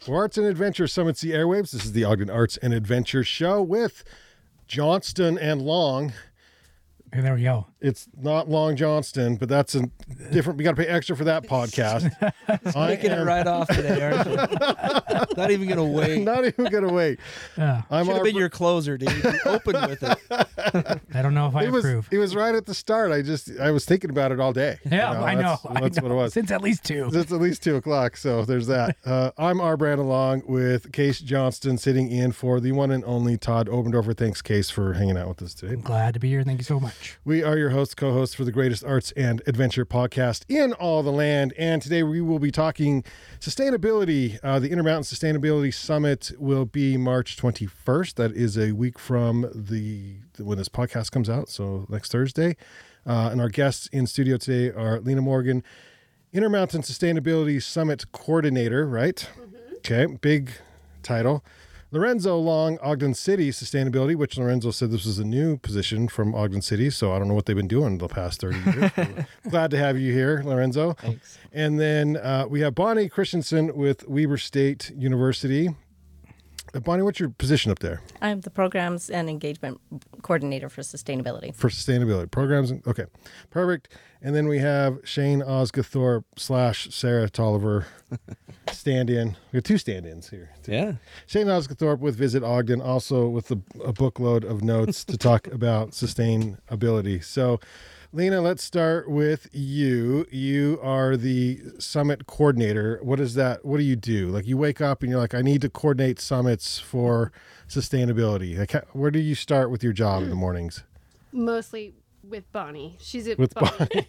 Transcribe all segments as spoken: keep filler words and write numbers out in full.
For Arts and Adventure Summits the Airwaves, this is the Ogden Arts and Adventure Show with Johnston and Long. Hey, there we go. It's not Long Johnston, but that's a different. We got to pay extra for that podcast. Taking it right off today, aren't you? Not even gonna wait. Not even gonna wait. Yeah. I'm Should have our- been your closer, dude. You opened with it. I don't know if I It was, approve. it was right at the start. I just I was thinking about it all day. Yeah, You know, I know. That's, I that's know. what it was. Since at least two. It's at least two o'clock, so there's that. Uh, I'm R. Brand along with Case Johnston, sitting in for the one and only Todd Obendorfer. Thanks, Case, for hanging out with us today. I'm glad to be here. Thank you so much. We are your hosts, co-hosts for the greatest arts and adventure podcast in all the land. And today we will be talking sustainability. Uh, the Intermountain Sustainability Summit will be March twenty-first. That is a week from the when this podcast comes out, so next Thursday. Uh, and our guests in studio today are Lena Morgan, Intermountain Sustainability Summit Coordinator, right? Mm-hmm. Okay, big title. Lorenzo Long, Ogden City Sustainability, which Lorenzo said this was a new position from Ogden City, so I don't know what they've been doing the past thirty years. Glad to have you here, Lorenzo. Thanks. And then uh, we have Bonnie Christensen with Weber State University. Uh, Bonnie, what's your position up there? I'm the Programs and Engagement Coordinator for Sustainability. For sustainability programs. Okay, perfect. And then we have Shane Osgathorpe slash Sarah Tolliver stand-in. We have two stand-ins here. Yeah. Shane Osgathorpe with Visit Ogden, also with a, a bookload of notes to talk about sustainability. So, Lena, let's start with you. You are the summit coordinator. What is that? What do you do? Like, you wake up and you're like, I need to coordinate summits for sustainability. Like, how- where do you start with your job in the mornings? Mostly with Bonnie. She's at With Bonnie.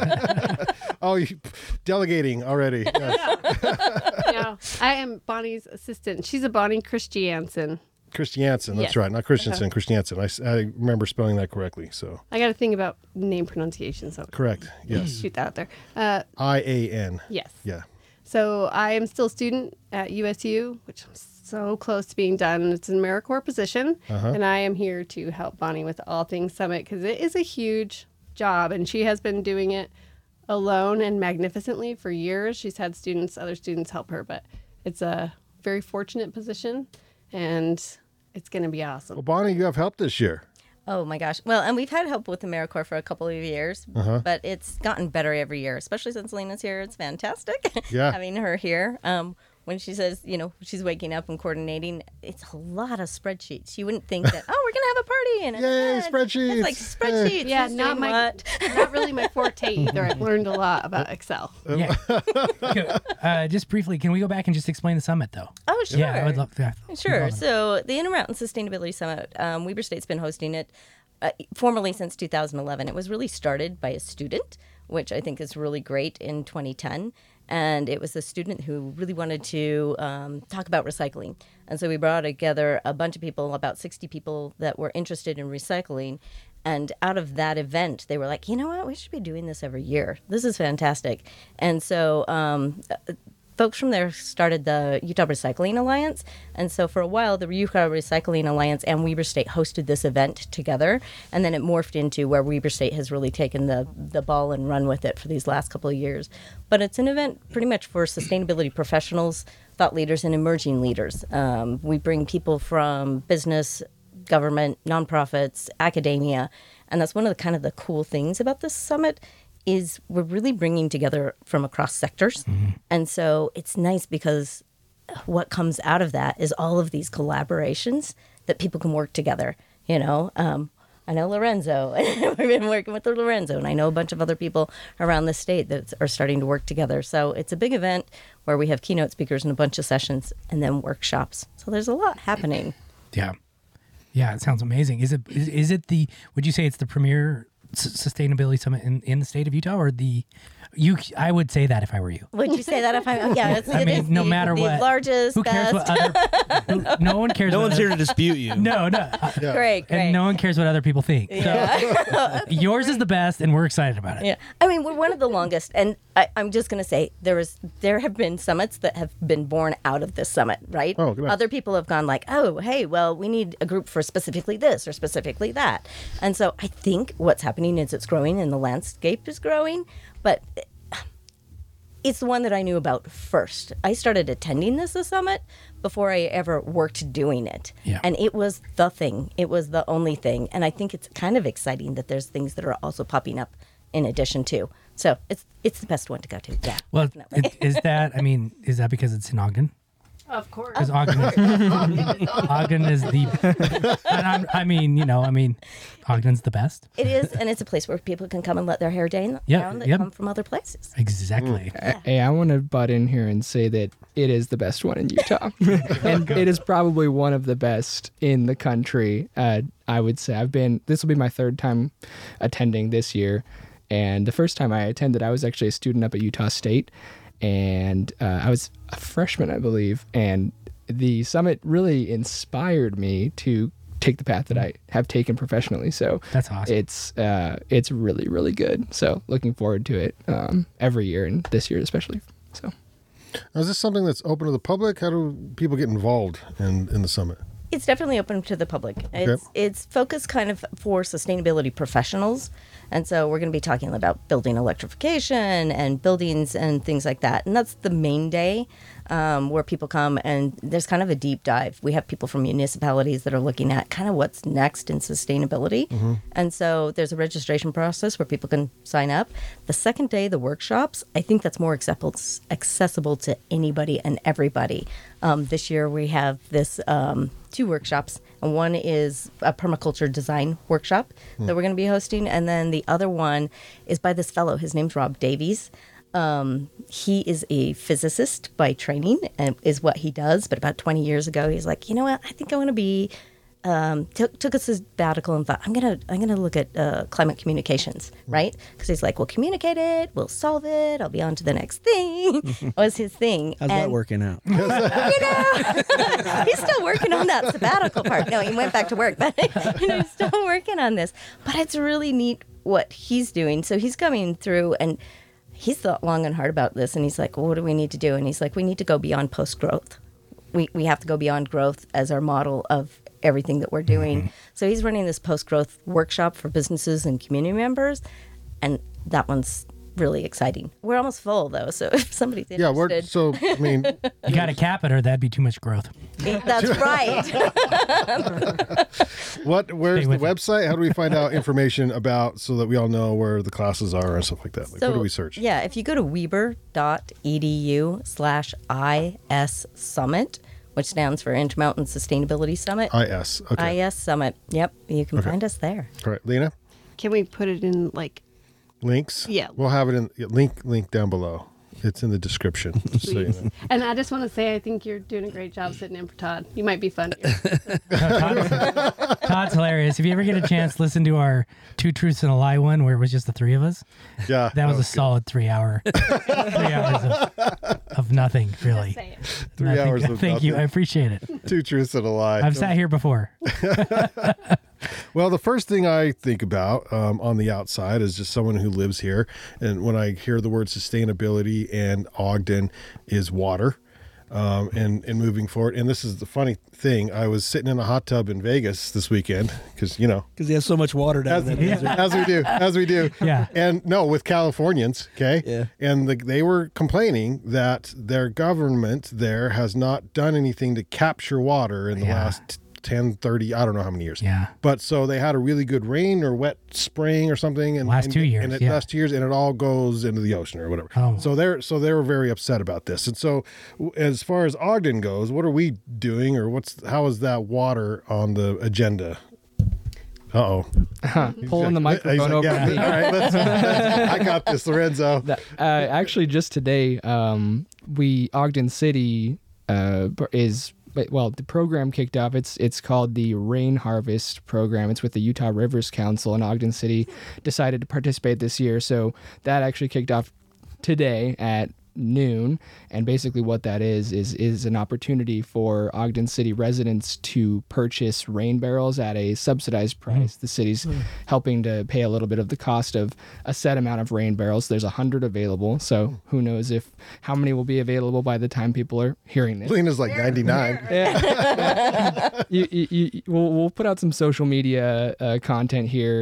Oh, you delegating already. Yes. No, I am Bonnie's assistant. She's a Bonnie Christiansen. Christiansen, that's Yes. right. Not Christensen, Christiansen. I, s- I remember spelling that correctly. So, I got a thing about name pronunciation, so correct. Yes. shoot that out there. Uh, I A N. yes. Yeah. So I am still a student at U S U, which I'm so close to being done. It's an AmeriCorps position, Uh-huh. and I am here to help Bonnie with all things Summit because it is a huge job, and she has been doing it alone and magnificently for years. She's had students, other students help her, but it's a very fortunate position, and it's going to be awesome. Well, Bonnie, you have help this year. Oh my gosh. Well, and we've had help with AmeriCorps for a couple of years, Uh-huh. but it's gotten better every year, especially since Lena's here. It's fantastic Yeah. having her here. Um, when she says, you know, she's waking up and coordinating, it's a lot of spreadsheets. You wouldn't think that, oh, we're going to have a party. And Yay, it's spreadsheets. It's like spreadsheets. Yeah, Who's not doing my, what? not really my forte either. I've learned a lot about Excel. Yeah. uh, just briefly, can we go back and just explain the summit, though? Oh, sure. Yeah, I would love that. Sure. So the Intermountain Sustainability Summit, um, Weber State's been hosting it uh, formally since two thousand eleven. It was really started by a student, which I think is really great in twenty ten. And it was a student who really wanted to um, talk about recycling. And so we brought together a bunch of people, about sixty people that were interested in recycling. And out of that event, they were like, you know what, we should be doing this every year. This is fantastic. And so um, folks from there started the Utah Recycling Alliance. And so for a while, the Utah Recycling Alliance and Weber State hosted this event together. And then it morphed into where Weber State has really taken the, the ball and run with it for these last couple of years. But it's an event pretty much for sustainability professionals, thought leaders, and emerging leaders. Um, we bring people from business, government, nonprofits, academia. And that's one of the kind of the cool things about this summit is we're really bringing together from across sectors. Mm-hmm. And so it's nice because what comes out of that is all of these collaborations that people can work together. You know, um, I know Lorenzo, we've been working with Lorenzo, and I know a bunch of other people around the state that are starting to work together. So it's a big event where we have keynote speakers and a bunch of sessions and then workshops. So there's a lot happening. Yeah. Yeah, it sounds amazing. Is it is, is it the, would you say it's the premier s- sustainability summit in, in the state of Utah, or the, you, I would say that if I were you. Would you say that if I, yeah, it's, I it mean, is no the, matter the what, largest, who cares best. what other, who, no one cares. No what one's other, here to dispute you. No, no. Yeah. Great, great. And no one cares what other people think. Yeah. So yours is the best, and we're excited about it. Yeah, I mean, we're one of the longest, and I, I'm just going to say there was there have been summits that have been born out of this summit, right? Oh, good. Other people have gone like, oh, hey, well, we need a group for specifically this or specifically that, and so I think what's happening is it's growing and the landscape is growing, but it's the one that I knew about first. I started attending this summit before I ever worked doing it. Yeah. And it was the thing. It was the only thing. And I think it's kind of exciting that there's things that are also popping up in addition to. So it's it's the best one to go to. Yeah. Well, definitely. it, is that, I mean, is that because it's in Ogden? Of course. Because Ogden is, Ogden is the, and I'm, I mean, you know, I mean, Ogden's the best. It is, and it's a place where people can come and let their hair down, Yeah, down that yep. come from other places. Exactly. Hey, I want to butt in here and say that it is the best one in Utah. And it is probably one of the best in the country. Uh, I would say I've been, this will be my third time attending this year. And the first time I attended, I was actually a student up at Utah State. And uh, I was a freshman, I believe. And the summit really inspired me to take the path that I have taken professionally. So That's awesome. it's uh, it's really, really good. So looking forward to it um, every year, and this year especially. So Now, is this something that's open to the public? How do people get involved in, in the summit? It's definitely open to the public. It's it's focused kind of for sustainability professionals, and so we're going to be talking about building electrification and buildings and things like that. And that's the main day um, where people come, and there's kind of a deep dive. We have people from municipalities that are looking at kind of what's next in sustainability, Mm-hmm. and so there's a registration process where people can sign up. The second day, the workshops, I think that's more accessible accessible to anybody and everybody. Um, this year we have this. Um, two workshops, and one is a permaculture design workshop that we're going to be hosting, and then the other one is by this fellow. His name's Rob Davies. Um, he is a physicist by training, and is what he does. But about twenty years ago, he's like, you know what? I think I want to be. Um, took took a sabbatical and thought, I'm gonna I'm gonna look at uh, climate communications, right? Because he's like, we'll communicate it, we'll solve it. I'll be on to the next thing. Was his thing. How's And- that working out? you know, he's still working on that sabbatical part. No, he went back to work, but you know, he's still working on this. But it's really neat what he's doing. So he's coming through, and he's thought long and hard about this. And he's like, well, what do we need to do? And he's like, we need to go beyond post growth. We we have to go beyond growth as our model of everything that we're doing. Mm-hmm. So he's running this post growth workshop for businesses and community members, and that one's really exciting. We're almost full though, so if somebody's Yeah, we're interested, so. I mean, You got to cap it, or that'd be too much growth. that's right. what? Where's Stay the with it. website? How do we find out information about so that we all know where the classes are and stuff like that? Like, what do we search? Yeah, if you go to weber.edu slash IS Summit, which stands for Intermountain Sustainability Summit. I S. Okay. I S Summit. Yep, you can find us there. All right, Lena. Can we put it in like Links. Yeah. We'll have it in yeah, link link down below. It's in the description. Just so you know. And I just want to say, I think you're doing a great job sitting in for Todd. You might be funnier. Todd's, Todd's hilarious. If you ever get a chance, listen to our Two Truths and a Lie one, where it was just the three of us. Yeah. That was a good. solid three hour, three hours of, of nothing, really. Say it. Three Nothing. hours of Thank you. I nothing. appreciate it. Two truths and a lie. I've sat here before. Well, the first thing I think about um, on the outside is just someone who lives here. And when I hear the word sustainability and Ogden is water um, and, and moving forward. And this is the funny thing. I was sitting in a hot tub in Vegas this weekend because, you know, Because he has so much water down as, there. as we do, as we do. Yeah. And no, with Californians, okay? Yeah. And the, they were complaining that their government there has not done anything to capture water in the Yeah. last ten, thirty, I don't know how many years. Yeah. But so they had a really good rain or wet spring or something. And Last and, two years, And it yeah. last two years, and it all goes into the ocean or whatever. Oh. So they're so they were very upset about this. And so w- as far as Ogden goes, what are we doing, or what's how is that water on the agenda? Uh-oh. pulling the He's like, microphone over yeah, me. all right, let's, let's- I got this, Lorenzo. That- uh, actually, just today, um, we Ogden City uh, is well, the program kicked off. It's it's called the Rain Harvest Program. It's with the Utah Rivers Council, and Ogden City decided to participate this year. So that actually kicked off today at noon, and basically what that is is is an opportunity for Ogden City residents to purchase rain barrels at a subsidized price. The city's helping to pay a little bit of the cost of a set amount of rain barrels. There's a hundred available, so who knows if how many will be available by the time people are hearing this. Lena's like ninety-nine. you, you, you, we'll, we'll put out some social media uh, content here.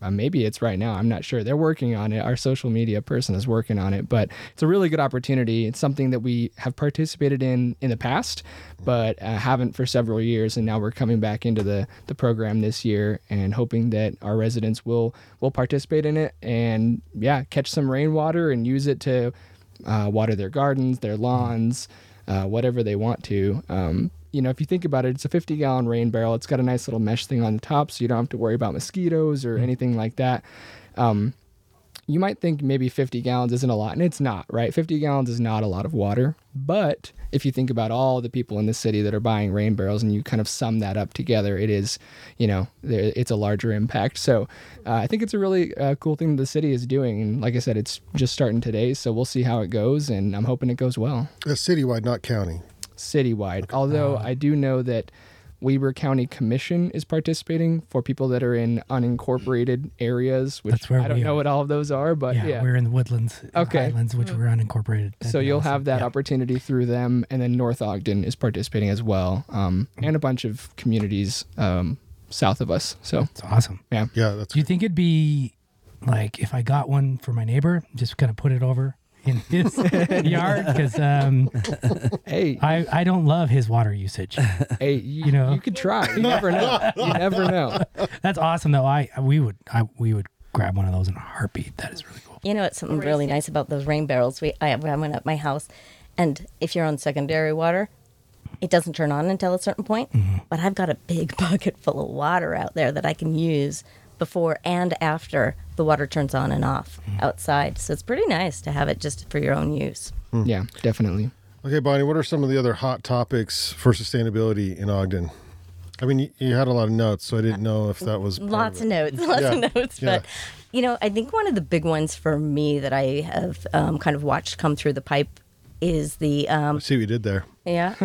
Uh, maybe it's right now. I'm not sure. They're working on it. Our social media person is working on it, but it's a really good opportunity. It's something that we have participated in in the past, but uh, haven't for several years. And now we're coming back into the, the program this year and hoping that our residents will, will participate in it and yeah, catch some rainwater and use it to uh, water their gardens, their lawns, uh, whatever they want to. Um, You know, if you think about it, it's a fifty gallon rain barrel. It's got a nice little mesh thing on the top, so you don't have to worry about mosquitoes or anything like that. Um, you might think maybe fifty gallons isn't a lot, and it's not, right? fifty gallons is not a lot of water. But if you think about all the people in the city that are buying rain barrels and you kind of sum that up together, it is, you know, there, it's a larger impact. So uh, I think it's a really uh, cool thing that the city is doing. And like I said, it's just starting today, so we'll see how it goes, and I'm hoping it goes well. That's citywide, not county. Citywide. Although I do know that Weber County Commission is participating for people that are in unincorporated areas, which That's where I don't we know are. what all of those are, but yeah, yeah. we're in the woodlands, in Okay. Highlands, which we're unincorporated. So you'll have that Yeah. opportunity through them, and then North Ogden is participating as well, um, and a bunch of communities um, south of us. So It's awesome. yeah, Yeah, that's Do you think it'd be like if I got one for my neighbor, just kind of put it over in his yard? Because um, hey, I, I don't love his water usage. hey, you, you know. you could try. You never know. You never know. That's awesome, though. I we would I we would grab one of those in a heartbeat. That is really cool. You know, it's something really nice about those rain barrels. We I have one at my house, and if you're on secondary water, it doesn't turn on until a certain point. Mm-hmm. But I've got a big bucket full of water out there that I can use before and after the water turns on and off Mm-hmm. outside. So it's pretty nice to have it just for your own use. Yeah, definitely. Okay, Bonnie, what are some of the other hot topics for sustainability in Ogden? I mean, you, you had a lot of notes, so I didn't know if that was part Lots of of it. notes, lots Yeah, of notes. yeah. But, you know, I think one of the big ones for me that I have um, kind of watched come through the pipe is the um, I see what you did there. Yeah.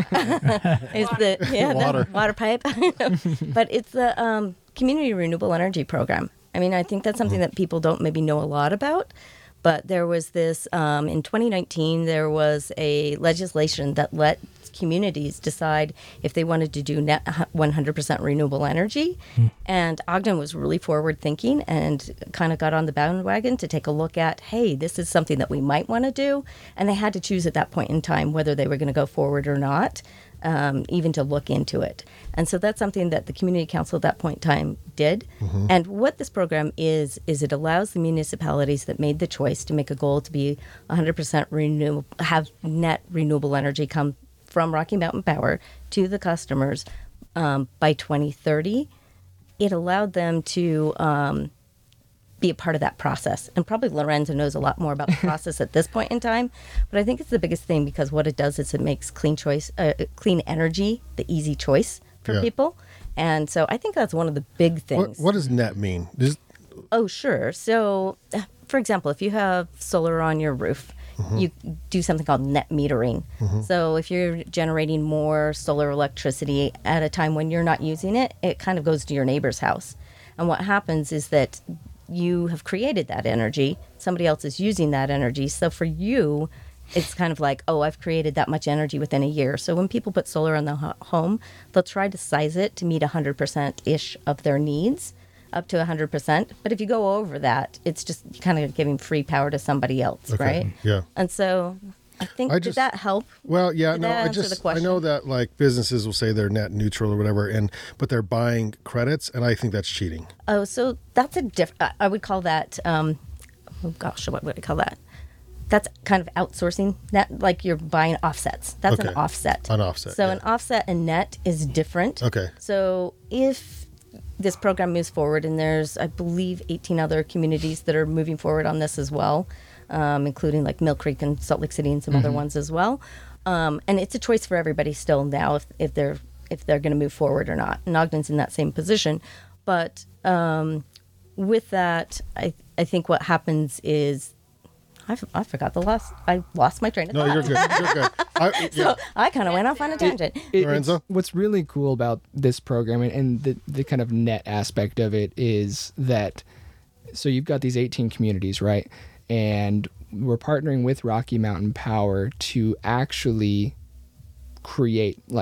It's the yeah, Water. the water pipe. But it's the um, community renewable energy program. I mean, I think that's something that people don't maybe know a lot about. But there was this um, in twenty nineteen, there was a legislation that let communities decide if they wanted to do net one hundred percent renewable energy. And Ogden was really forward thinking and kind of got on the bandwagon to take a look at, hey, this is something that we might want to do. And they had to choose at that point in time whether they were going to go forward or not, um, even to look into it. And so that's something that the community council at that point in time did. And what this program is, is it allows the municipalities that made the choice to make a goal to be one hundred percent renewable, have net renewable energy come from Rocky Mountain Power to the customers um, by twenty thirty. It allowed them to um, be a part of that process. And probably Lorenzo knows a lot more about the process at this point in time. But I think it's the biggest thing because what it does is it makes clean choice, uh, clean energy the easy choice for Yeah. people. And so I think that's one of the big What, things. what does net mean? Just, Oh, sure. So, uh, for example, if you have solar on your roof, you do something called net metering. So, if you're generating more solar electricity at a time when you're not using it, it kind of goes to your neighbor's house. And what happens is that you have created that energy, somebody else is using that energy. So, for you, it's kind of like, oh, I've created that much energy within a year. So, when people put solar on the ho- home, they'll try to size it to meet one hundred percent ish of their needs, up to one hundred percent. But if you go over that, it's just kind of giving free power to somebody else, Okay, right? yeah. And so I think, I did just- that help? well, yeah, Did no, that I answer the just, I question? know that like businesses will say they're net neutral or whatever, and but they're buying credits, and I think that's cheating. Oh, so that's a different, I would call that, um, oh gosh, what would I call that? That's kind of outsourcing. That like you're buying offsets. That's Okay. an offset. An offset, So yeah. an offset and net is different. Okay. So if this program moves forward, and there's I believe eighteen other communities that are moving forward on this as well, um, including like Mill Creek and Salt Lake City and some other ones as well. Um, and it's a choice for everybody still now if if they're if they're going to move forward or not. And Ogden's in that same position, but um, with that, I I think what happens is. I, f- I forgot the last. I lost my train of No, thought. you're good. You're good. I, yeah. So I kind of went off on a tangent. It- it's- Lorenzo? what's really cool about this program and, and the, the kind of net aspect of it is that so you've got these eighteen communities, right? And we're partnering with Rocky Mountain Power to actually create like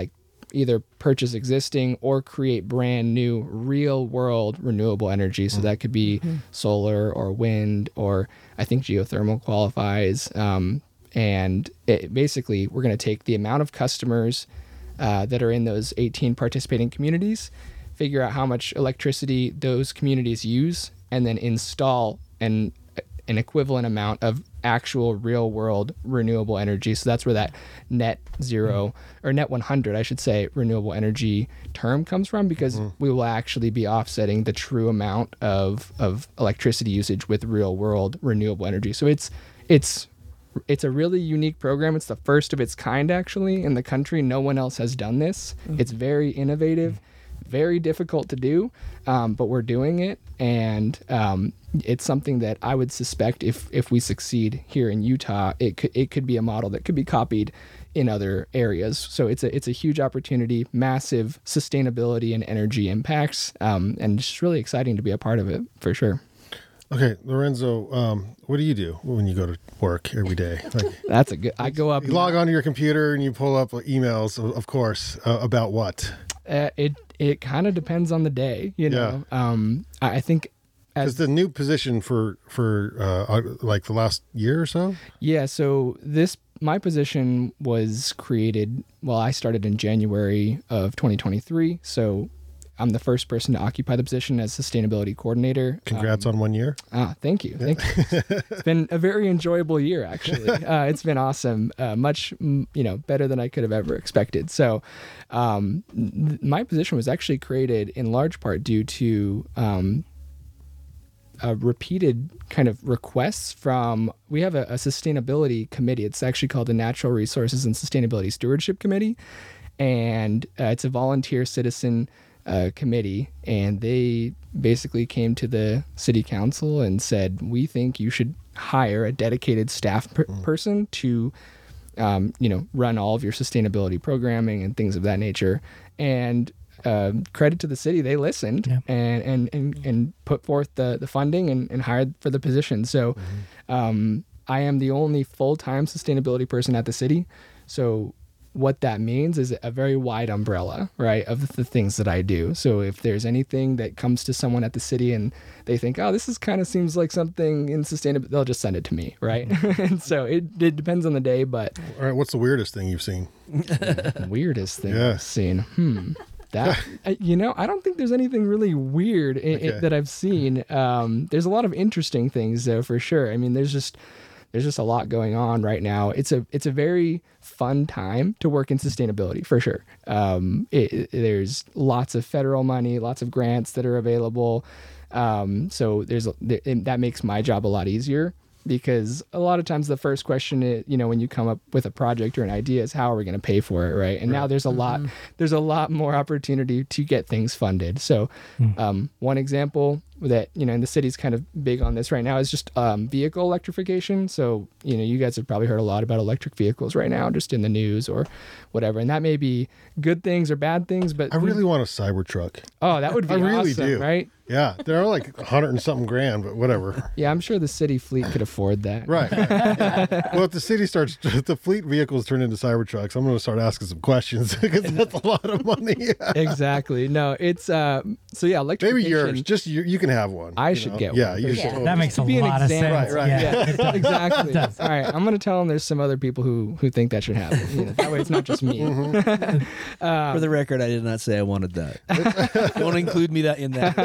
either purchase existing or create brand new real world renewable energy. So that could be mm-hmm. solar or wind, or I think geothermal qualifies. Um, and it, basically, we're going to take the amount of customers uh, that are in those eighteen participating communities, figure out how much electricity those communities use, and then install an an equivalent amount of actual real world renewable energy. So that's where that net zero or net one hundred, I should say, renewable energy term comes from, because mm-hmm. we will actually be offsetting the true amount of, of electricity usage with real world renewable energy. So it's, it's, it's a really unique program. It's the first of its kind actually in the country. No one else has done this. Mm-hmm. It's very innovative, very difficult to do, um, but we're doing it. And um, it's something that I would suspect if if we succeed here in Utah, it could it could be a model that could be copied in other areas. So it's a it's a huge opportunity, massive sustainability and energy impacts, um, and it's really exciting to be a part of it for sure. Okay, Lorenzo, um, what do you do when you go to work every day? Like, That's a good. I go up. You log onto your computer and you pull up emails, of course, uh, about what? Uh, it it kind of depends on the day, you know. Yeah. Um, I, I think. Because the new position for for uh, like the last year or so. Yeah. So this my position was created. Well, I started in January of twenty twenty-three. So I'm the first person to occupy the position as sustainability coordinator. Congrats um, on one year. Ah, thank you. Thank you. It's been a very enjoyable year, actually. Uh, it's been awesome. Uh, much, you know, better than I could have ever expected. So um, th- my position was actually created in large part due to um, a repeated kind of requests from, we have a, a sustainability committee. It's actually called the Natural Resources and Sustainability Stewardship Committee. And uh, it's a volunteer citizen Uh, committee, and they basically came to the city council and said, we think you should hire a dedicated staff per- person to um, you know run all of your sustainability programming and things of that nature. And uh, credit to the city, they listened yeah. and, and and and put forth the the funding and, and hired for the position. So mm-hmm. um, I am the only full-time sustainability person at the city. So what that means is a very wide umbrella, right, of the things that I do. So if there's anything that comes to someone at the city and they think, oh, this is kind of seems like something in sustainability, they'll just send it to me, right? Mm-hmm. And so it, it depends on the day, but... All right, what's the weirdest thing you've seen? Weirdest thing yeah. I've seen? Hmm. That, you know, I don't think there's anything really weird in, okay. in, that I've seen. Um, there's a lot of interesting things, though, for sure. I mean, there's just... There's just a lot going on right now. It's a it's a very fun time to work in sustainability, for sure. Um, it, it, there's lots of federal money, lots of grants that are available. Um, so there's it, that makes my job a lot easier, because a lot of times the first question, is, you know, when you come up with a project or an idea is, how are we going to pay for it, right? And right. now there's a lot there's a lot more opportunity to get things funded. So um, one example that, you know, and the city's kind of big on this right now is just um, vehicle electrification. So, you know, you guys have probably heard a lot about electric vehicles right now, just in the news or whatever. And that may be good things or bad things, but I really we, want a Cybertruck. Oh, that would be I awesome, really do. Right? Yeah, they're like a hundred and something grand, but whatever. Yeah, I'm sure the city fleet could afford that. Right. Well, if the city starts, if the fleet vehicles turn into Cybertrucks, I'm going to start asking some questions, because that's a lot of money. Exactly. No, it's uh. So yeah, electrification. Maybe yours. Just you, you can have one. I should know? get yeah, one. You Yeah, should. yeah. That makes a be lot of sense. Right, right. Yeah, Yeah, yeah. exactly. All right, I'm gonna tell them there's some other people who who think that should happen. You know, that way it's not just me. Mm-hmm. um, For the record, I did not say I wanted that. Don't include me that in that.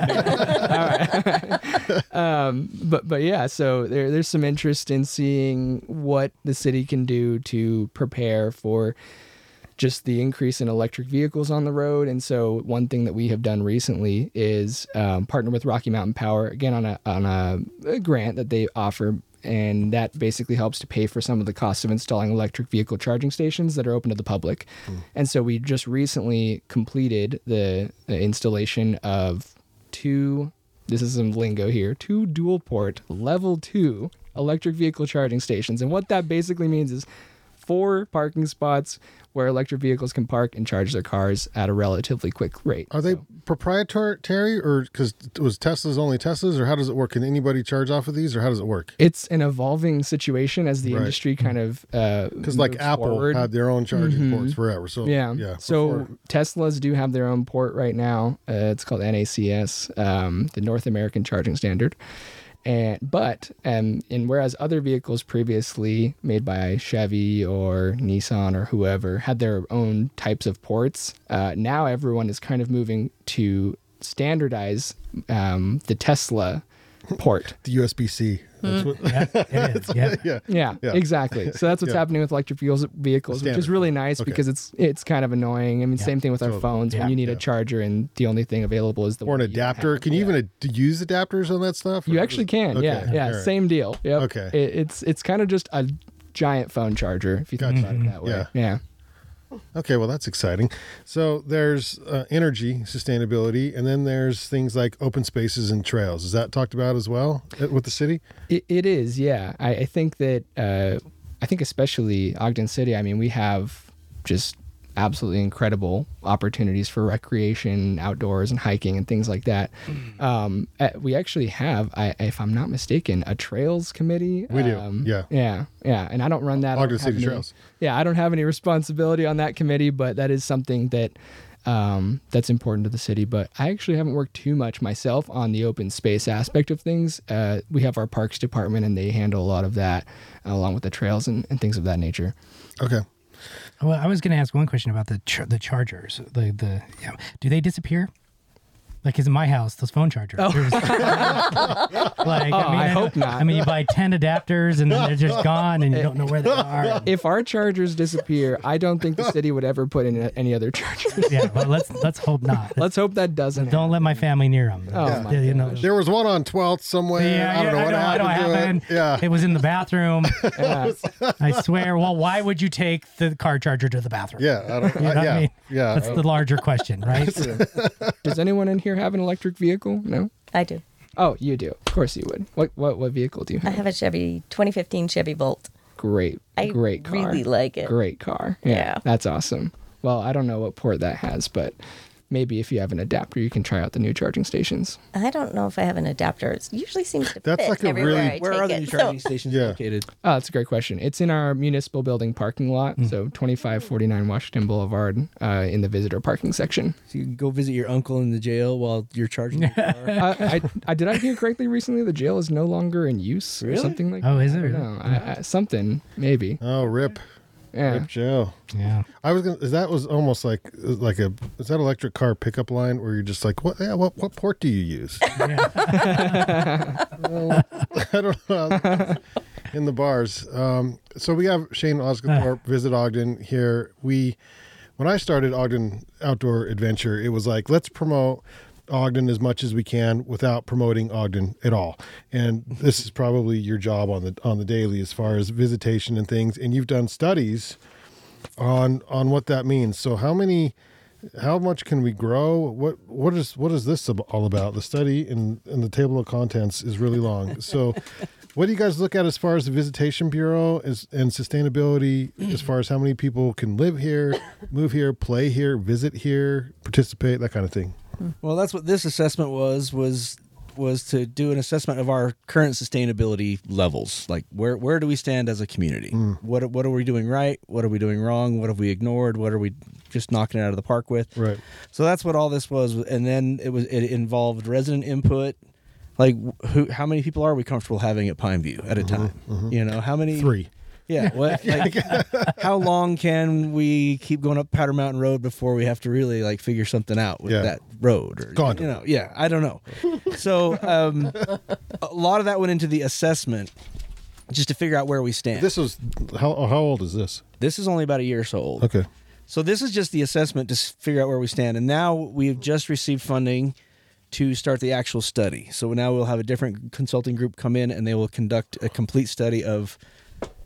All right. um, but but yeah, so there there's some interest in seeing what the city can do to prepare for just the increase in electric vehicles on the road. And so one thing that we have done recently is um, partner with Rocky Mountain Power, again, on a on a, a grant that they offer. And that basically helps to pay for some of the costs of installing electric vehicle charging stations that are open to the public. Mm. And so we just recently completed the, the installation of two, this is some lingo here, two dual port level two electric vehicle charging stations. And what that basically means is four parking spots where electric vehicles can park and charge their cars at a relatively quick rate. Are they proprietary, or because was Tesla's only Teslas, or how does it work? Can anybody charge off of these, or how does it work? It's an evolving situation as the Right. industry kind of uh, Because like moves Apple forward. had their own charging Mhm. ports forever. So Yeah. yeah. So before- Teslas do have their own port right now. Uh, it's called N A C S, um, the North American Charging Standard. And but um, and whereas other vehicles previously made by Chevy or Nissan or whoever had their own types of ports, uh, now everyone is kind of moving to standardize um, the Tesla port. the U S B C. That's what, Yeah, it is. Yeah. yeah. Yeah, Yeah. exactly. So that's what's Yeah. happening with electric vehicles, vehicles which is Standard. really nice Okay. because it's it's kind of annoying. I mean, Yeah. same thing with our Totally. phones Yeah. when you need Yeah. a charger and the only thing available is the Or an one you adapter. have. Can you Yeah. even ad- use adapters on that stuff? You Or actually just- can. Okay. Yeah, yeah, All right. same deal. Yep. Okay. It, it's it's kind of just a giant phone charger if you think Gotcha. about it that way. Yeah. Yeah. Okay, well, that's exciting. So there's uh, energy sustainability, and then there's things like open spaces and trails. Is that talked about as well uh, with the city? It, it is, yeah. I, I think that, uh, I think especially Ogden City, I mean, we have just absolutely incredible opportunities for recreation, outdoors, and hiking and things like that. Um, uh, we actually have, I, if I'm not mistaken, a trails committee. We do, Um, yeah. Yeah, yeah. And I don't run that. I Ogden don't have City any- Trails. Yeah, I don't have any responsibility on that committee, but that is something that um, that's important to the city. But I actually haven't worked too much myself on the open space aspect of things. Uh, we have our parks department, and they handle a lot of that, uh, along with the trails and, and things of that nature. Okay. Well, I was going to ask one question about the char- the chargers. The the yeah. Do they disappear? Like, is in my house, those phone chargers. There's- like, Oh, I hope not. I mean, you buy ten adapters and then they're just gone, and you don't know where they are. If our chargers disappear, I don't think the city would ever put in any other chargers. Yeah, well, let's let's hope not. Let's hope that doesn't. Don't let my family near them. Oh, my you know. There was one on twelfth somewhere. Yeah, I don't yeah, know what I know, I happened. know what to happened. It. Yeah. It was in the bathroom. Yeah. I swear. Well, why would you take the car charger to the bathroom? Yeah. I don't, You know uh, what I yeah. mean? Yeah. That's the larger question, right? Does anyone in here have an electric vehicle? No. I do. Oh, you do. Of course you would. What what what vehicle do you I have? have a Chevy twenty fifteen Chevy Volt. Great. I great car. really like it. Great car. Yeah. That's awesome. Well, I don't know what port that has, but maybe if you have an adapter, you can try out the new charging stations. I don't know if I have an adapter. It usually seems to That's fit like a everywhere really- I Where take are the it. new So- charging stations Yeah. located? Oh, that's a great question. It's in our municipal building parking lot, so twenty-five forty-nine Washington Boulevard, uh, in the visitor parking section. So you can go visit your uncle in the jail while you're charging your car. uh, I, I did I hear correctly recently? The jail is no longer in use or Really? something like Oh, that. is it I don't really? know. I, I, something maybe. Oh, rip. Yeah. Rip Joe. Yeah. I was gonna. That was almost like like a. Is that electric car pickup line where you're just like, what? Yeah, what? What port do you use? Well, I don't know. In the bars. Um, so we have Shane Osgothorpe visit Ogden here. We, when I started Ogden Outdoor Adventure, it was like, let's promote Ogden as much as we can without promoting Ogden at all. And this is probably your job on the on the daily as far as visitation and things. And you've done studies on on what that means. So how many, how much can we grow? What what is what is this ab- all about? The study and and the table of contents is really long. So what do you guys look at as far as the Visitation Bureau as, and sustainability, as far as how many people can live here, move here, play here, visit here, participate, that kind of thing? Well, that's what this assessment was was was to do an assessment of our current sustainability levels. Like where where do we stand as a community? What what are we doing right? What are we doing wrong? What have we ignored? What are we just knocking it out of the park with? Right. So that's what all this was, and then it was it involved resident input. Like who? How many people are we comfortable having at Pineview at a time? You know, how many? Three. Yeah. What? Like, how long can we keep going up Powder Mountain Road before we have to really like figure something out with Yeah. that road? Or Gone. you know, yeah. I don't know. So um, a lot of that went into the assessment, just to figure out where we stand. This, This was, how, how old is this? this is only about a year or so old. Okay. So this is just the assessment to s- figure out where we stand. And now we've just received funding to start the actual study. So now we'll have a different consulting group come in and they will conduct a complete study of,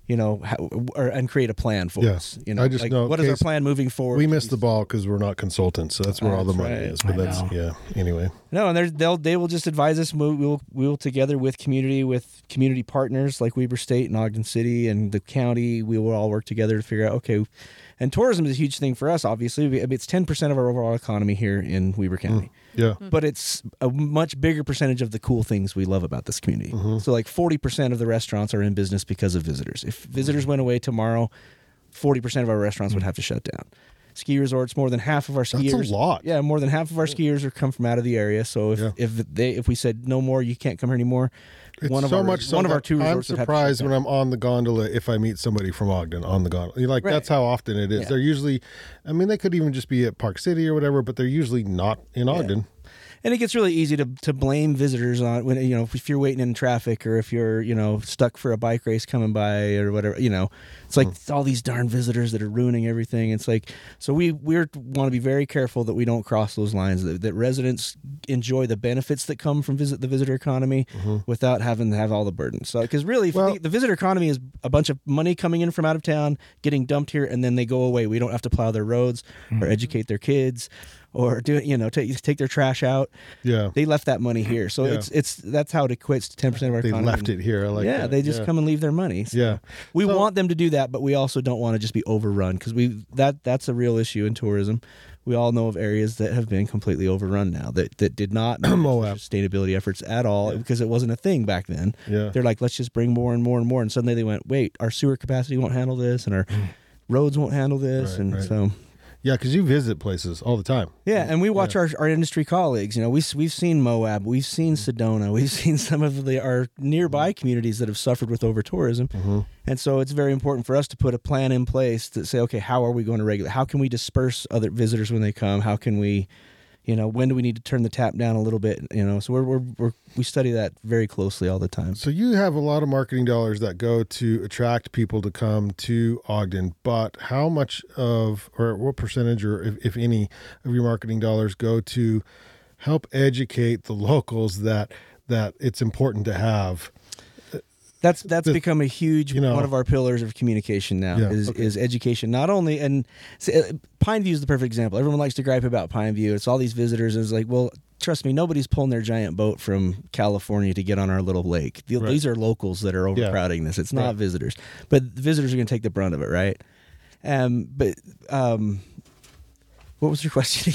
you know, how, or, and create a plan for Yeah. us. You know, I just like, know what is our case plan moving forward? We missed the ball because we're not consultants, so that's where all the That's money right. is. But I that's know. yeah. Anyway, No, and they're- they'll they will just advise us. We will we will together with community with community partners like Weber State and Ogden City and the county. We will all work together to figure out okay. And tourism is a huge thing for us. Obviously, We- it's ten percent of our overall economy here in Weber County. yeah. But it's a much bigger percentage of the cool things we love about this community. Mm-hmm. So, like forty percent of the restaurants are in business because of visitors. If visitors went away tomorrow, forty percent of our restaurants would have to shut down. Ski resorts, more than half of our skiers. That's a lot. Yeah, more than half of our skiers are come from out of the area. So if Yeah. if they if we said no more, you can't come here anymore. It's one of so our much so one of our that two I'm resorts would have to surprised shut when down. I'm on the gondola if I meet somebody from Ogden on the gondola. Like Right. that's how often it is. Yeah. They're usually, I mean, they could even just be at Park City or whatever, but they're usually not in Ogden. And it gets really easy to, to blame visitors on when you know if you're waiting in traffic or if you're you know stuck for a bike race coming by or whatever you know it's like it's all these darn visitors that are ruining everything. It's like so we we want to be very careful that we don't cross those lines, that, that residents enjoy the benefits that come from visit the visitor economy without having to have all the burden. So because really Well- the, the visitor economy is a bunch of money coming in from out of town getting dumped here and then they go away. We don't have to plow their roads or educate their kids or do you know take take their trash out. Yeah. They left that money here, so Yeah. it's it's that's how it equates to ten percent of our They economy. left it here. I like yeah, that. they just yeah. come and leave their money. So Yeah. we So- want them to do that, but we also don't want to just be overrun because we that that's a real issue in tourism. We all know of areas that have been completely overrun now that that did not manage Moab. their sustainability efforts at all because it wasn't a thing back then. Yeah. They're like, let's just bring more and more and more, and suddenly they went, wait, our sewer capacity won't handle this, and our roads won't handle this, Right, and right. so. Yeah, because you visit places all the time. Yeah, and we watch our, our industry colleagues. You know, we we've seen Moab, we've seen Sedona, we've seen some of the our nearby communities that have suffered with over tourism, and so it's very important for us to put a plan in place to say, okay, how are we going to regulate? How can we disperse other visitors when they come? How can we, you know, when do we need to turn the tap down a little bit? You know, so we're, we're, we're we study that very closely all the time. So you have a lot of marketing dollars that go to attract people to come to Ogden, but how much of, or what percentage, or if, if any, of your marketing dollars go to help educate the locals that that it's important to have? That's that's the- become a huge you know- one of our pillars of communication now Yeah, is okay. is education. Not only and uh, Pineview is the perfect example. Everyone likes to gripe about Pineview. It's all these visitors. It's like, well, trust me, nobody's pulling their giant boat from California to get on our little lake. The- Right. These are locals that are overcrowding this. It's not Right. visitors, but the visitors are going to take the brunt of it, right? Um, but um, what was your question?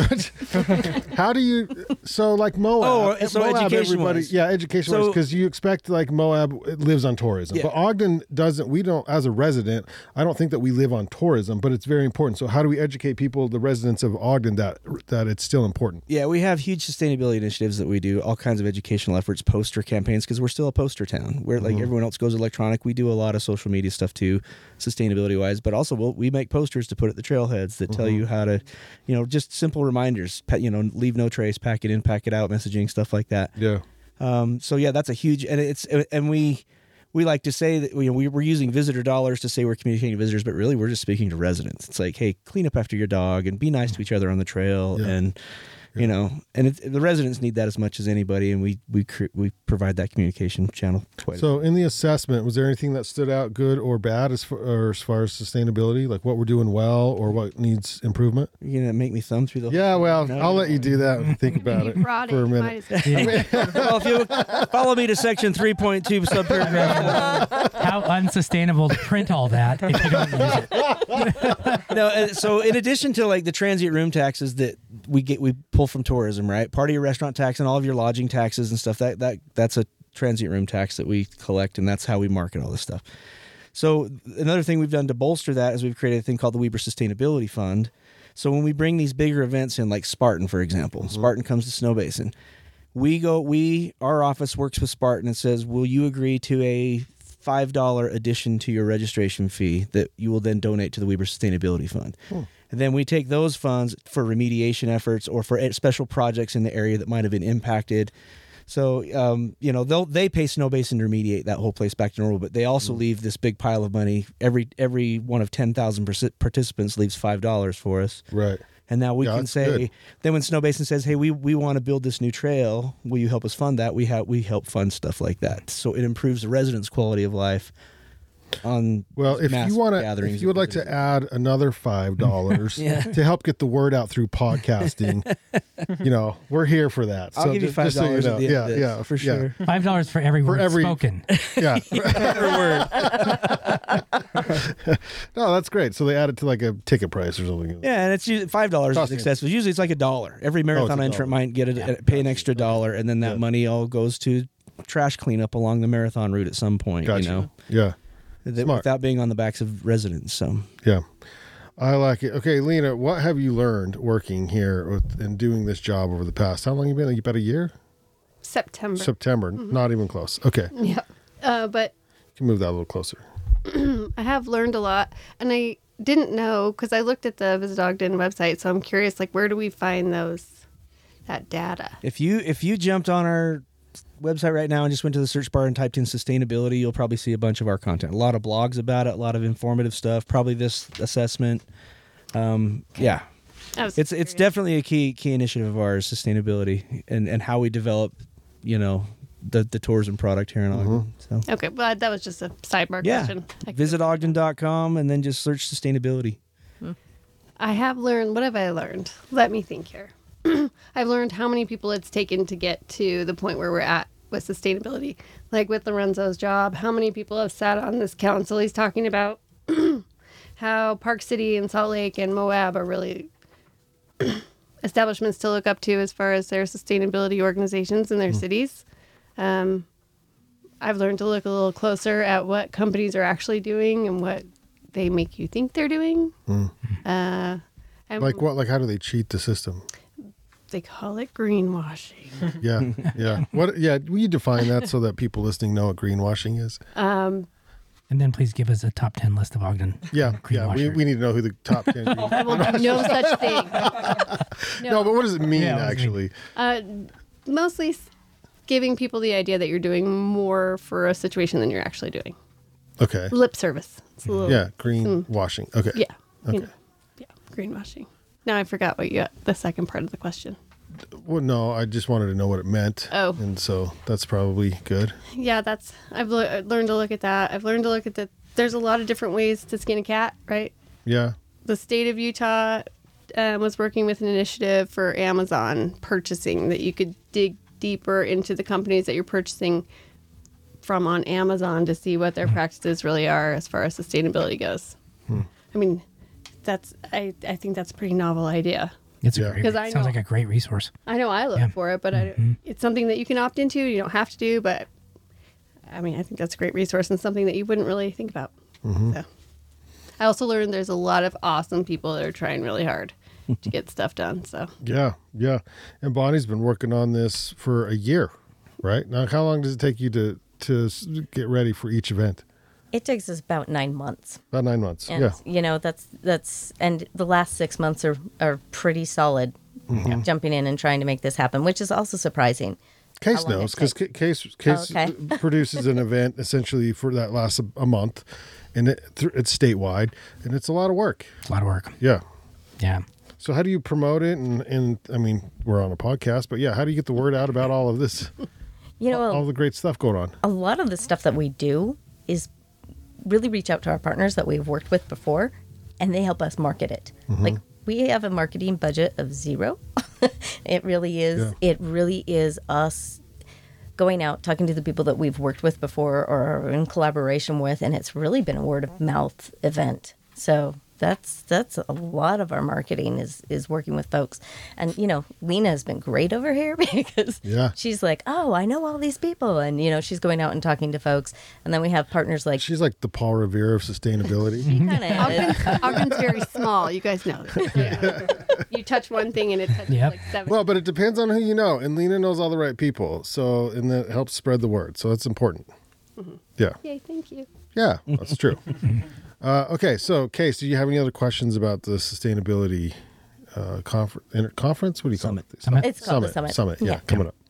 How do you, so like Moab, Oh, so Moab, education everybody, wise. yeah, education wise, So- because you expect like Moab lives on tourism, Yeah. but Ogden doesn't. We don't, as a resident, I don't think that we live on tourism, but it's very important. So how do we educate people, the residents of Ogden, that that it's still important? Yeah, we have huge sustainability initiatives that we do, all kinds of educational efforts, poster campaigns, because we're still a poster town. Where like everyone else goes electronic, we do a lot of social media stuff too, sustainability wise. But also, we'll, we make posters to put at the trailheads that tell you how to, you know, just simple reminders. pa- You know, leave no trace, pack it in, pack it out, messaging, stuff like that. Yeah. Um, so yeah, that's a huge, and it's and we we like to say that you know, we, we're using visitor dollars to say we're communicating to visitors, but really we're just speaking to residents. It's like, hey, clean up after your dog and be nice to each other on the trail, Yeah. and you know, and it, the residents need that as much as anybody, and we we cr- we provide that communication channel. Quite a So in the assessment, was there anything that stood out, good or bad, as far, or as far as sustainability, like what we're doing well or what needs improvement? bit. You're gonna make me thumb through the. Yeah, well, No, I'll no. let you do that and think about You it brought for it. a You minute. might as well. Well, if you follow me to section three point two subparagraph. How unsustainable to print all that if you don't use it. No, uh, so in addition to like the transient room taxes that we get, we pull from tourism, right? Part of your restaurant tax and all of your lodging taxes and stuff. That that that's a transient room tax that we collect, and that's how we market all this stuff. So another thing we've done to bolster that is we've created a thing called the Weber Sustainability Fund. So when we bring these bigger events in, like Spartan, for example, Spartan comes to Snow Basin. We go, we, our office works with Spartan and says, will you agree to a five dollars addition to your registration fee that you will then donate to the Weber Sustainability Fund? And then we take those funds for remediation efforts or for special projects in the area that might have been impacted. So, um, you know, they'll, they pay Snow Basin to remediate that whole place back to normal, but they also leave this big pile of money. Every every one of ten thousand participants leaves five dollars for us. Right. And now we Yeah, can that's say, good. then when Snow Basin says, hey, we, we want to build this new trail, will you help us fund that? We have we help fund stuff like that. So it improves the residents' quality of life on Well, if mass you want to, gatherings if you would like to add another five dollars Yeah. to help get the word out through podcasting, you know, we're here for that. I'll give you ju- five just so you dollars know. at the end yeah, of this, yeah, for yeah, sure. Five dollars for every For word every- spoken. Yeah. word. No, that's great. So they add it to like a ticket price or something. Yeah, and it's usually five dollars is Cost me. excessive. Usually it's like a dollar. Every marathon a entrant dollar. might get it, pay an extra dollar, and then that Yeah. money all goes to trash cleanup along the marathon route at some point. Gotcha. You know, Yeah. That- Smart. without being on the backs of residents. So Yeah. I like it. Okay, Lena, what have you learned working here with, and doing this job over the past? How long you been? Like about a year? September. September. Not even close. Okay. You yeah. Uh, but can move that a little closer. I have learned a lot, and I didn't know because I looked at the Visit Ogden website, so I'm curious, like, where do we find those that data? if you if you jumped on our website right now and just went to the search bar and typed in sustainability, you'll probably see a bunch of our content. A lot of blogs about it, a lot of informative stuff. Probably this assessment. Um, yeah, I was it's it's curious. definitely a key key initiative of ours, sustainability, and and how we develop, you know, the the tourism product here in Ogden. So Okay, well, that was just a sidebar yeah, question. I could- visit ogden dot com and then just search sustainability. I have learned. What have I learned? Let me think here. I've learned how many people it's taken to get to the point where we're at with sustainability. Like with Lorenzo's job, how many people have sat on this council he's talking about? How Park City and Salt Lake and Moab are really establishments to look up to as far as their sustainability organizations in their cities. Um, I've learned to look a little closer at what companies are actually doing and what they make you think they're doing. Uh, and Like what? Like how do they cheat the system? they call it greenwashing. Yeah. Yeah. What? Yeah. Will you define that so that people listening know what greenwashing is? Um, And then please give us a top ten list of Ogden. Yeah. Yeah. We, greenwasher. we need to know who the top ten. green- I will do no such thing. no, but what does it mean Yeah, what does it actually? Uh, mostly s- giving people the idea that you're doing more for a situation than you're actually doing. Okay. Lip service. It's a little, Yeah. Green washing. Okay. Yeah. you Okay. know, yeah. Greenwashing. Now I forgot what you the second part of the question. Well, no, I just wanted to know what it meant. Oh. And so that's probably good. Yeah, that's I've le- learned to look at that. I've learned to look at the. There's a lot of different ways to skin a cat, right? Yeah. The state of Utah um, was working with an initiative for Amazon purchasing that you could dig deeper into the companies that you're purchasing from on Amazon to see what their practices really are as far as sustainability goes. I mean, that's I, I think that's a pretty novel idea. It's Yeah. a great, 'Cause I sounds know- like a great resource. I know I look Yeah. for it, but I, it's something that you can opt into. You don't have to do, but I mean, I think that's a great resource and something that you wouldn't really think about. So, I also learned there's a lot of awesome people that are trying really hard to get stuff done. So, Yeah. Yeah. And Bonnie's been working on this for a year, right? Now, how long does it take you to to s- get ready for each event? It takes us about nine months. About nine months. And yeah. you know, that's that's and the last six months are, are pretty solid jumping in and trying to make this happen, which is also surprising. Case how long it knows because takes. Case Case Okay. produces an event essentially for that lasts a, a month, and it, th- it's statewide, and it's a lot of work. It's a lot of work. Yeah. Yeah. So how do you promote it? And and I mean, we're on a podcast, but yeah, how do you get the word out about all of this, You know, all the great stuff going on? a lot of the stuff that we do is really reach out to our partners that we've worked with before, and they help us market it. Like we have a marketing budget of zero. It really is. Yeah. It really is us going out, talking to the people that we've worked with before or are in collaboration with, and it's really been a word of mouth event. So that's that's a lot of our marketing is is working with folks. And you know, Lena has been great over here because Yeah. she's like, oh, I know all these people, and you know, she's going out and talking to folks. And then we have partners like She's like the Paul Revere of sustainability. she kind of is. Ogden's, Ogden's very small. You guys know. Yeah. You touch one thing and it touches Yep. like seven. Well, but it depends on who you know, and Lena knows all the right people, so and that helps spread the word. So that's important. Yeah. Yay! Thank you. Yeah, that's true. uh, okay, so Case, do you have any other questions about the sustainability uh, confer- inter- conference? What do you Summit. call it? Summit. It's called the summit. Summit. Yeah, Yeah. coming up.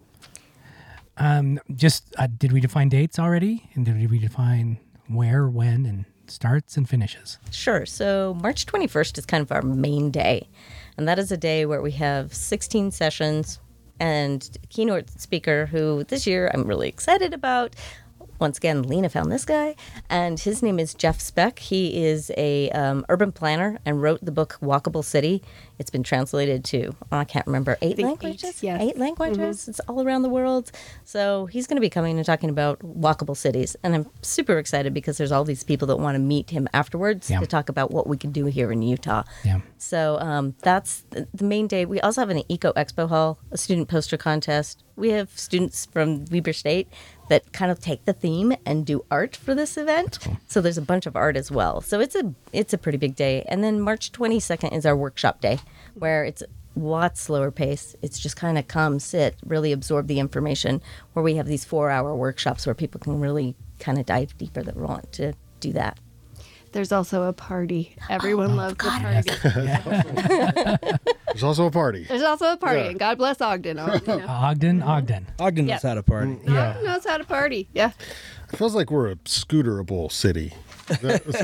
Um, just uh, did we define dates already? And did we define where, when, and starts and finishes? Sure. So March twenty-first is kind of our main day. And that is a day where we have sixteen sessions and a keynote speaker who this year I'm really excited about. once again, Lena found this guy, and his name is Jeff Speck. He is a um, urban planner and wrote the book Walkable City. It's been translated to, oh, I can't remember, eight think languages? eight, yes. Eight languages. It's all around the world. So he's going to be coming and talking about walkable cities. And I'm super excited because there's all these people that want to meet him afterwards Yeah. to talk about what we can do here in Utah. Yeah. So um, that's the, the main day. We also have an Eco Expo Hall, a student poster contest. We have students from Weber State that kind of take the theme and do art for this event. So there's a bunch of art as well. So it's a it's a pretty big day. And then March twenty-second is our workshop day, where it's lots slower pace. It's just kind of come, sit, really absorb the information, where we have these four-hour workshops where people can really kind of dive deeper that want to do that. There's also a party. Everyone loves the party. There's also a party. There's also a party, Yeah. and God bless Ogden. Oh, you know. Ogden, Ogden. Ogden Yeah. knows how to party. Yeah. Ogden knows how to party. Yeah. It feels like we're a scooterable city. It's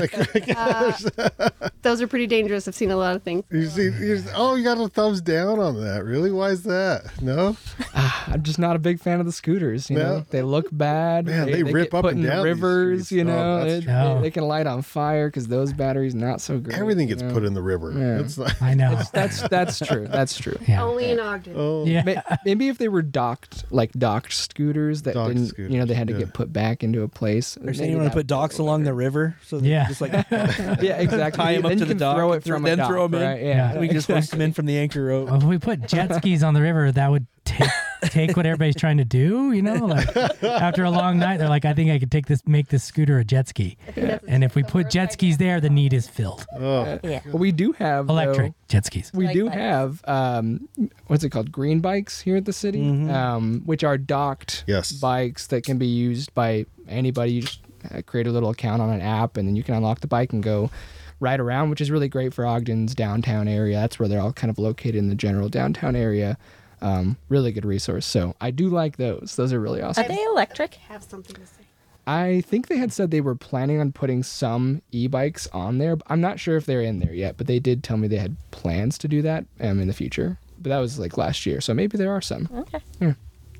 like, Those are pretty dangerous. I've seen a lot of things. you see, you oh, you got a thumbs down on that. Really? Why is that? No? I'm just not a big fan of the scooters. You No? know, they look bad. Man, they rip get up put and in the down these rivers. streets. You Oh, know, that's It- true. they, they can light on fire because those batteries not so great. Everything you gets know? put in the river. Yeah. It's like, I know. That's that's true. That's true. Yeah. Only in Ogden. oh, Yeah. May- Maybe if they were docked, like docked scooters that Docked didn't, scooters, you know, they had to yeah. get put back into a place. They're saying you want to put docks along the river, so they Yeah. just like Yeah, exactly. tie 'em up Then to you the can dock, throw it throw- from then a dock, throw 'em in. right? Yeah, we can just hoist them in from the anchor rope. Well, if we put jet skis on the river, that would take take what everybody's trying to do. You know, like after a long night, they're like, I think I could take this, make this scooter a jet ski. And if we put jet skis there, the need is filled. oh. Yeah. Well, we do have though, Electric jet skis. We Like do bikes. have um, what's it called? Green bikes here at the city, um, which are docked Yes. bikes that can be used by anybody. You just uh, create a little account on an app, and then you can unlock the bike and go ride around, which is really great for Ogden's downtown area. That's where they're all kind of located in the general downtown area. Um, really good resource. So I do like those. Those are really awesome. Are they electric? Have something to say. I think they had said they were planning on putting some e-bikes on there. But I'm not sure if they're in there yet, but they did tell me they had plans to do that um, in the future. But that was like last year, so maybe there are some. Okay.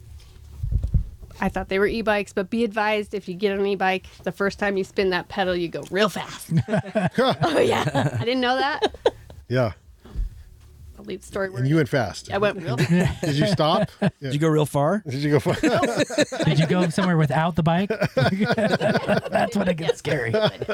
I thought they were e-bikes, but be advised if you get on an e-bike, the first time you spin that pedal, you go real fast. Oh, yeah. I didn't know that. Yeah. I'll leave the story where And you went fast. I went real fast. Did you stop? Yeah. Did you go real far? Did you go far? Did you go somewhere without the bike? That's when it gets scary.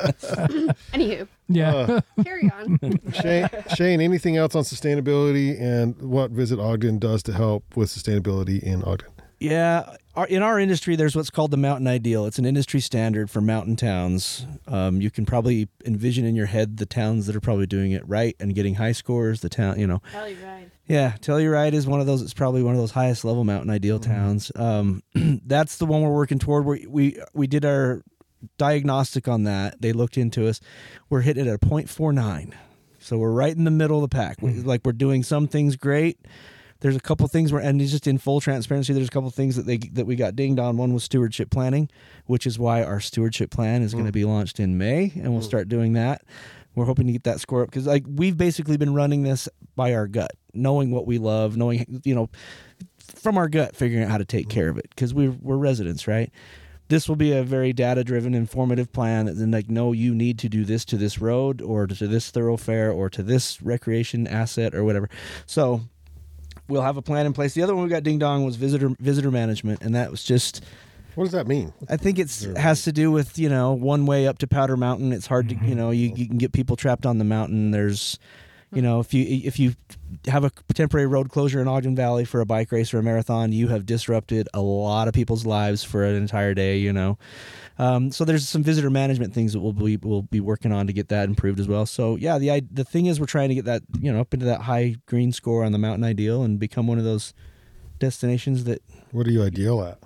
Anywho, Yeah. carry on. Shane, Shane, anything else on sustainability and what Visit Ogden does to help with sustainability in Ogden? Yeah, our, in our industry, there's what's called the Mountain Ideal. It's an industry standard for mountain towns. Um, you can probably envision in your head the towns that are probably doing it right and getting high scores. The town, you know, Telluride. yeah, Telluride is one of those. It's probably one of those highest level Mountain Ideal towns. Um, that's the one we're working toward. We we we did our diagnostic on that. They looked into us. We're hitting at a point four nine, so we're right in the middle of the pack. We, like we're doing some things great. There's a couple things where, and just in full transparency, there's a couple things that they that we got dinged on. One was stewardship planning, which is why our stewardship plan is going to be launched in May, and we'll start doing that. We're hoping to get that score up because, like, we've basically been running this by our gut, knowing what we love, knowing, you know, from our gut, figuring out how to take care of it because we're we're residents, right? This will be a very data-driven, informative plan that then, like, no, you need to do this to this road or to this thoroughfare or to this recreation asset or whatever. So we'll have a plan in place. The other one we got ding dong was visitor visitor management, and that was just. What does that mean? I think it's has to do with, you know, one way up to Powder Mountain. It's hard to, you know, you, you can get people trapped on the mountain. There's, you know, if you if you have a temporary road closure in Ogden Valley for a bike race or a marathon, you have disrupted a lot of people's lives for an entire day, you know. Um, so there's some visitor management things that we'll be we'll be working on to get that improved as well. So yeah, the the thing is we're trying to get that, you know, up into that high green score on the Mountain Ideal and become one of those destinations that. What are you ideal at?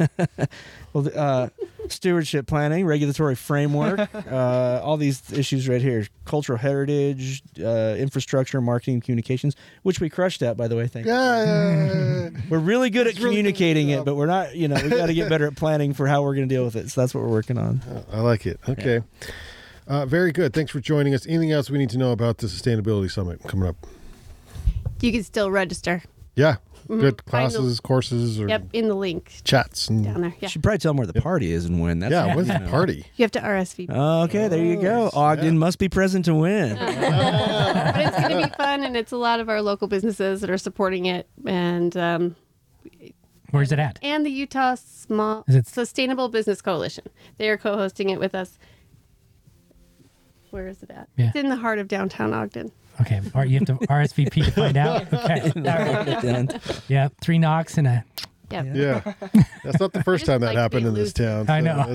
Well, uh, stewardship planning, regulatory framework, uh, all these issues right here, cultural heritage, uh, infrastructure, marketing, communications, which we crushed at, by the way. Thank you. Yeah, yeah, yeah, yeah. We're really good at It's really good communicating job. it, but we're not, you know, we got to get better at planning for how we're going to deal with it. So that's what we're working on. I like it. Okay. Uh, very good. Thanks for joining us. Anything else we need to know about the Sustainability Summit coming up? You can still register. Yeah. Mhm. Good Find the- classes, courses, or Yep, in the link chats. And, down there. You Yeah. should probably tell them where the party is and when. That's yeah, you when's the know. party? You have to R S V P. Okay, there you go. Ogden yeah. must be present to win. But it's going to be fun, and it's a lot of our local businesses that are supporting it, and um, Where's it at? and the Utah Small Is it- Sustainable Business Coalition. They are co-hosting it with us. Where is it at? Yeah. It's in the heart of downtown Ogden. Okay, or you have to R S V P to find out. Okay. Yeah, three knocks and a. Yep. Yeah, that's not the first just time that like happened being in this loose. town. I so know,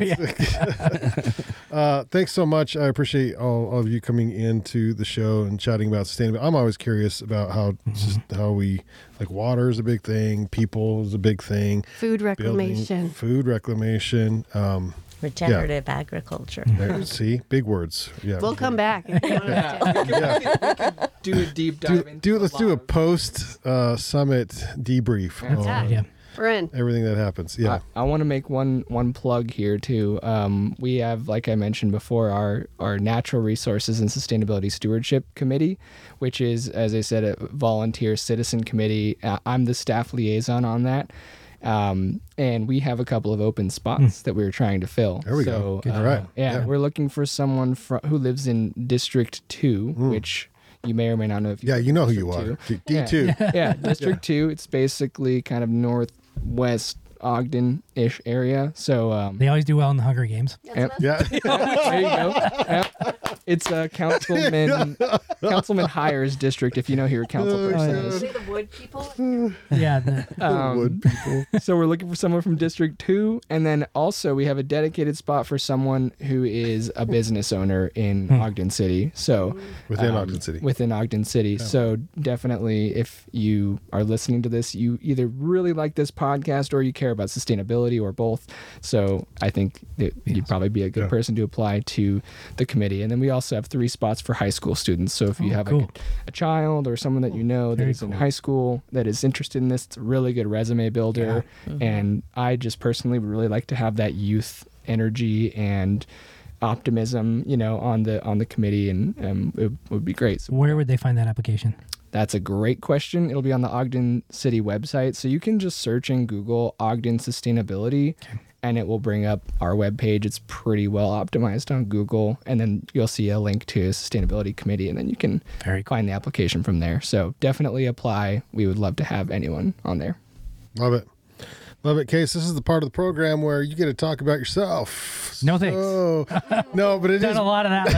that's- uh, thanks so much. I appreciate all, all of you coming into the show and chatting about sustainability. I'm always curious about how just how we like water is a big thing, people is a big thing, Food building, reclamation. food reclamation. Um, Regenerative agriculture. there, see, big words. Yeah, We'll come back. If you want us to. Yeah, Do a deep do, dive into do a let's do a lot of- post uh, summit debrief Yeah. on Yeah. We're in. everything that happens. Yeah, I, I want to make one one plug here too. Um, we have, like I mentioned before, our our Natural Resources and Sustainability Stewardship Committee, which is, as I said, a volunteer citizen committee. Uh, I'm the staff liaison on that. Um, and we have a couple of open spots that we were trying to fill. There we so, go. uh, All right. Yeah, Yeah. we're looking for someone fro- who lives in District Two, which you may or may not know if you yeah, live you in know who you District are. two. D two. Yeah, yeah, District Two. It's basically kind of northwest Ogden-ish area. So um, They always do well in the Hunger Games. yep. Yeah. there you go. Yep. It's a councilman councilman hires district. If you know who your council Oh, person yeah. is. the wood people. Yeah, the, Um, Wood people. so we're looking for someone from District Two, and then also we have a dedicated spot for someone who is a business owner in Ogden City. So Within um, Ogden City. Within Ogden City. So definitely, if you are listening to this, you either really like this podcast or you care about sustainability or both. So I think that you'd probably be a good Yeah. person to apply to the committee. And then we also have three spots for high school students. So if you Oh, have cool. like a, a child or someone that you know that Very is in cool. high school that is interested in this, it's a really good resume builder. And I just personally would really like to have that youth energy and optimism, you know, on the on the committee, and um, it would be great. So where would they find that application? that's a great question. It'll be on the Ogden City website. So you can just search in Google Ogden Sustainability and it will bring up our webpage. It's pretty well optimized on Google. And then you'll see a link to a sustainability committee and then you can Very cool. find the application from there. So definitely apply. We would love to have anyone on there. Love it. Love it, Case. This is the part of the program where you get to talk about yourself. No thanks. Oh, no, but it Done is. a lot of that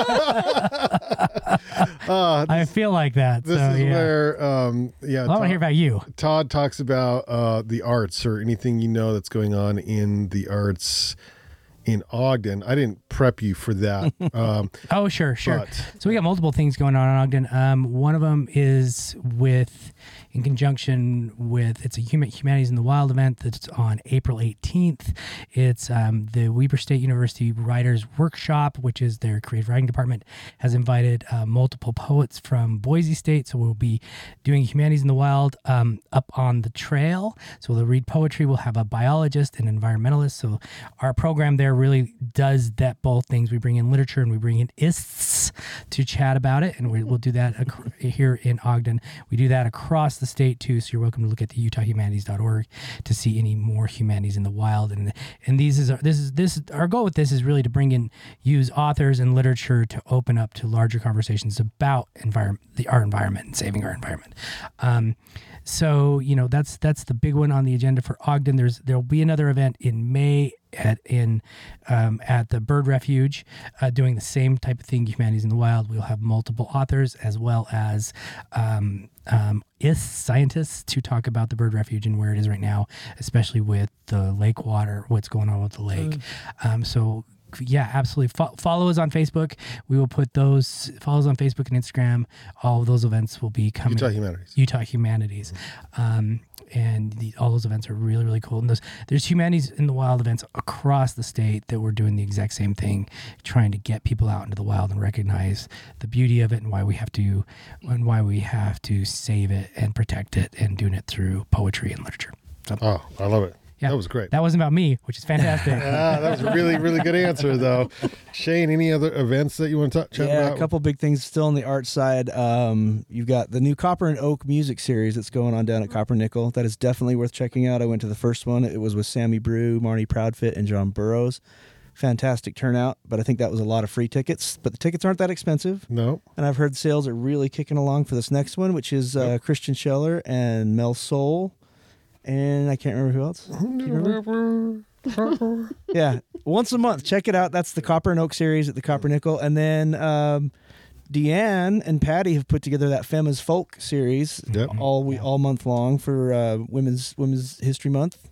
lately. Uh, I feel like that. this so, is yeah. where, um, yeah, Well, I want Todd, to hear about you. Todd talks about uh, the arts or anything you know that's going on in the arts in Ogden. I didn't prep you for that. Um, Oh, sure, sure. But- So we got multiple things going on in Ogden. Um, one of them is with, in conjunction with, it's a Human Humanities in the Wild event that's on April eighteenth. It's um, the Weber State University Writers Workshop, which is their creative writing department, has invited uh, multiple poets from Boise State. So we'll be doing Humanities in the Wild um, up on the trail. So they'll read poetry. We'll have a biologist and environmentalist. So our program there really does that both things. We bring in literature and we bring in ists to chat about it, and we, we'll do that ac- here in Ogden. We do that across the state too, so you're welcome to look at the utah humanities dot org to see any more humanities in the wild. And and these is our, this is this our goal with this is really to bring in use authors and literature to open up to larger conversations about environment, the our environment, and saving our environment. Um, So, you know, that's that's the big one on the agenda for Ogden. There's there'll be another event in May at in um, at the Bird Refuge, uh, doing the same type of thing, Humanities in the Wild. We'll have multiple authors as well as um, um, is scientists to talk about the Bird Refuge and where it is right now, especially with the lake water, what's going on with the lake. Mm. Um, so. Yeah, absolutely. Fo- follow us on Facebook. We will put those follow us on Facebook and Instagram. All of those events will be coming. Utah Humanities. Utah Humanities, um, and the, all those events are really, really cool. And those, there's Humanities in the Wild events across the state that we're doing the exact same thing, trying to get people out into the wild and recognize the beauty of it and why we have to, and why we have to save it and protect it, and doing it through poetry and literature. So, Oh, I love it. Yeah. That was great. That wasn't about me, which is fantastic. Ah, that was a really, really good answer, though. Shane, any other events that you want to talk chat Yeah, about? a couple big things still on the art side. Um, you've got the new Copper and Oak music series that's going on down at Copper Nickel. That is definitely worth checking out. I went to the first one. It was with Sammy Brew, Marnie Proudfit, and John Burroughs. Fantastic turnout, but I think that was a lot of free tickets. But the tickets aren't that expensive. No. And I've heard sales are really kicking along for this next one, which is uh, Yep. Christian Scheller and Mel Soul. And I can't remember who else. Do you remember? Yeah, once a month. Check it out. That's the Copper and Oak series at the Copper Nickel. And then um, Deanne and Patty have put together that Femmes Folk series Yep. all we all month long for uh, Women's Women's History Month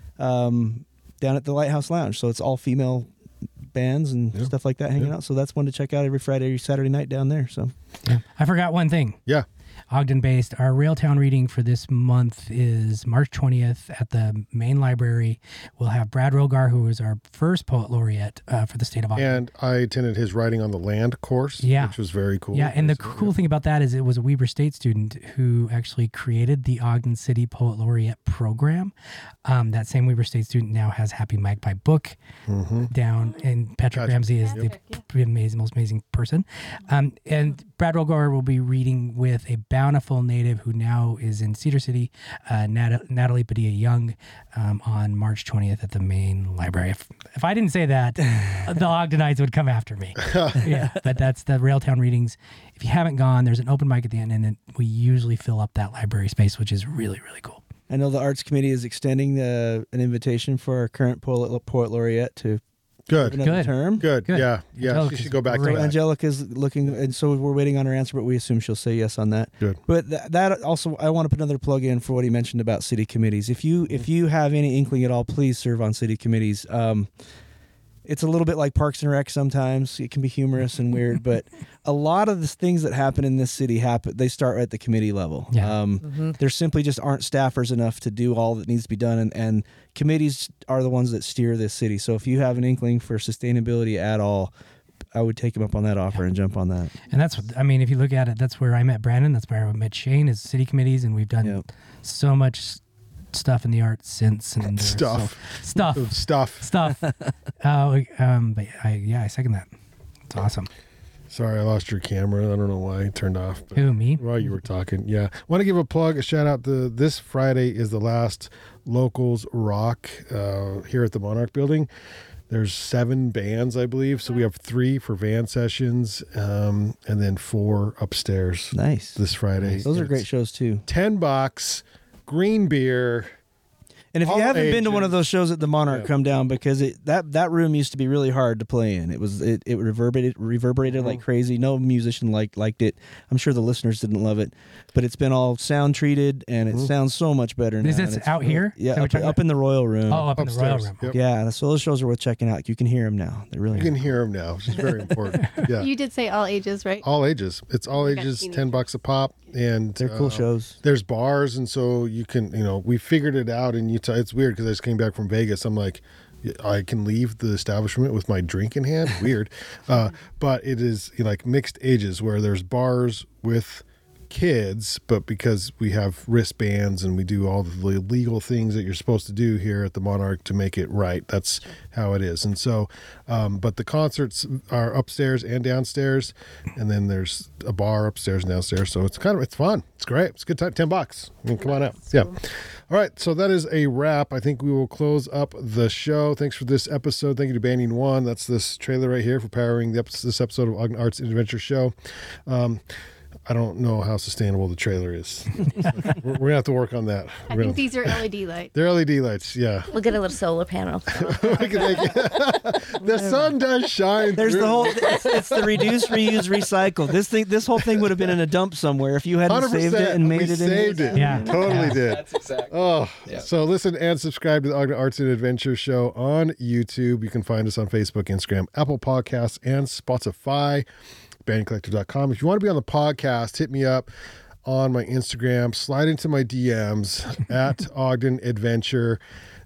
um, down at the Lighthouse Lounge. So it's all female bands and Yeah. stuff like that hanging Yeah. out. So that's one to check out every Friday, every Saturday night down there. So I forgot one thing. Yeah. Ogden based. Our Railtown reading for this month is March twentieth at the main library. We'll have Brad Rogar, who was our first poet laureate uh, for the state of Ogden. And I attended his Writing on the Land course, Yeah. which was very cool. Yeah, and the Very cool thing about that is it was a Weber State student who actually created the Ogden City Poet Laureate program. Um, that same Weber State student now has Happy Magpie Book Mm-hmm. down, and Patrick Gotcha. Ramsey is the p- amazing, most amazing person. Um, and Brad Rogar will be reading with a bountiful native who now is in Cedar City, uh, Nat- Natalie Padilla Young, um, on March twentieth at the main library. If, if I didn't say that, the Ogdenites would come after me. Yeah, but that's the Railtown readings. If you haven't gone, there's an open mic at the end, and then we usually fill up that library space, which is really, really cool. I know the Arts Committee is extending uh, an invitation for our current poet, poet laureate to Good. another Good. term. Good. Good. Yeah. Yeah. Angelica's She should go back great. to that. Angelica's looking, and so we're waiting on her answer, but we assume she'll say yes on that. Good. But th- that also, I want to put another plug in for what he mentioned about city committees. If you if you have any inkling at all, please serve on city committees. Um, it's a little bit like Parks and Rec sometimes. It can be humorous and weird, but a lot of the things that happen in this city happen. They start at the committee level. Yeah. Um, There simply just aren't staffers enough to do all that needs to be done, and, and committees are the ones that steer this city. So if you have an inkling for sustainability at all, I would take him up on that offer and jump on that. And that's, what- I mean, if you look at it, that's where I met Brandon. That's where I met Shane as city committees, and we've done Yep. so much stuff in the arts since. And there's Stuff. so- stuff. Stuff. stuff. uh, um, but I, yeah, I second that. It's awesome. Sorry, I lost your camera. I don't know why it turned off. But Who, me? while you were talking, yeah. Want to give a plug, a shout out to this Friday is the last Locals Rock uh, here at the Monarch Building. There's seven bands, I believe. So we have three for van sessions, um, and then four upstairs Nice. this Friday. Those are It's great shows too. Ten bucks, green beer. And if you All haven't been to one of ages. those shows at the Monarch, Yeah. come down, because it that that room used to be really hard to play in. It was it, it reverberated reverberated Mm-hmm. like crazy. No musician liked liked it. I'm sure the listeners didn't love it, but it's been all sound treated and it Mhm. sounds so much better now. Is and this it's out really- here? Yeah, Is that what up, you're talking up in the Royal Room. Oh, up in the Royal Upstairs. Room. Yep. Yeah, so those shows are worth checking out. You can hear them now. They're really You can hear them now, which is very important. Yeah. You did say all ages, right? All ages. It's all Okay, ages, teenagers. ten bucks a pop. And they're cool uh, shows. There's bars, and so you can, you know, we figured it out in Utah. It's weird because I just came back from Vegas. I'm like, I can leave the establishment with my drink in hand. Weird. Uh, but it is, you know, like mixed ages where there's bars with kids, but because we have wristbands and we do all the legal things that you're supposed to do here at the Monarch to make it right, that's how it is. And so, um, but the concerts are upstairs and downstairs, and then there's a bar upstairs and downstairs. So it's kind of, it's fun. It's great. It's a good time. ten bucks. I mean, come on out. Yeah. All right. So that is a wrap. I think we will close up the show. Thanks for this episode. Thank you to Banyan One. That's this trailer right here for powering the, ep- this episode of Ogden Arts and Adventure Show. Um, I don't know how sustainable the trailer is. we're, we're gonna have to work on that. I We're think gonna- these are L E D lights. They're L E D lights, yeah. We'll get a little solar panel. We can make it- the sun does shine. There's through. the whole. It's, it's the reduce, reuse, recycle. This thing, this whole thing would have been in a dump somewhere if you hadn't one hundred saved it and made we it. saved in it. Yeah. Totally Yeah. did. That's exactly. Oh, Yeah. so listen and subscribe to the Ogden Arts and Adventure Show on YouTube. You can find us on Facebook, Instagram, Apple Podcasts, and Spotify. band collective dot com. If you want to be on the podcast, hit me up on my Instagram. Slide into my D Ms at Ogden Adventure.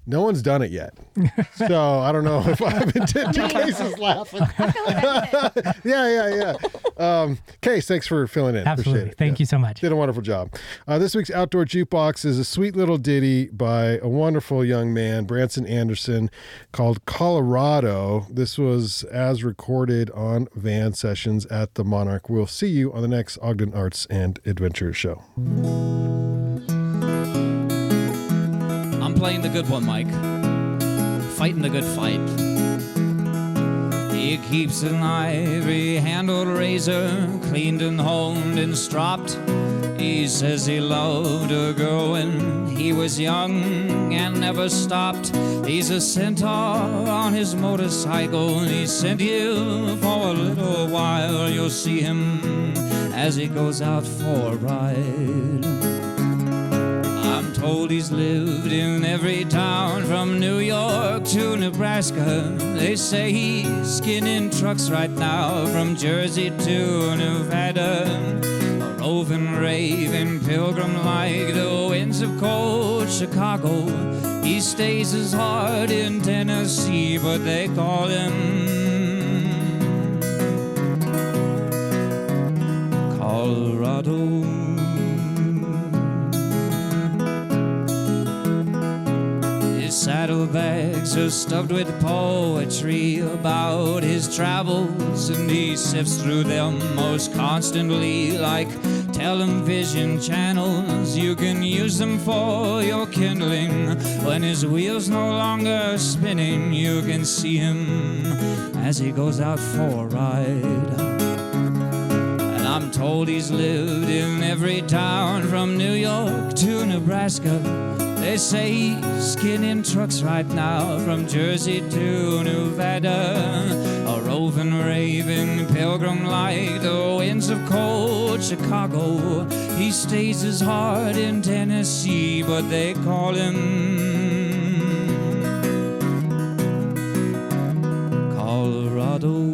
No one's done it yet. So I don't know if I've been t- two cases laughing. yeah, yeah, yeah. Um, Case, thanks for filling in. Absolutely. Appreciate it. Thank Yeah. you so much. Did a wonderful job. Uh, this week's Outdoor Jukebox is a sweet little ditty by a wonderful young man, Branson Anderson, called Colorado. This was as recorded on Van Sessions at the Monarch. We'll see you on the next Ogden Arts and Adventure show. I'm playing the good one, Mike. Fighting the good fight. He keeps an ivory-handled razor, cleaned and honed and stropped. He says he loved a girl when he was young and never stopped. He's a centaur on his motorcycle, and he sent you for a little while. You'll see him as he goes out for a ride. I'm told he's lived in every town from New York to Nebraska. They say he's skinning trucks right now from Jersey to Nevada. A roving, raving pilgrim like the winds of cold Chicago. He stays his heart in Tennessee, but they call him Colorado. Saddlebags are stuffed with poetry about his travels, and he sifts through them most constantly like television channels. You can use them for your kindling. When his wheel's no longer spinning, you can see him as he goes out for a ride. And I'm told he's lived in every town from New York to Nebraska. They say he's skinning trucks right now from Jersey to Nevada. A roving, raving pilgrim like the winds of cold Chicago. He stays his heart in Tennessee, but they call him Colorado.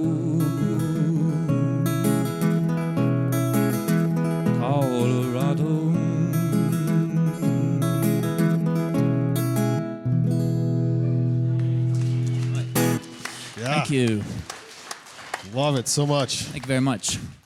Colorado. Thank you. Love it so much. Thank you very much.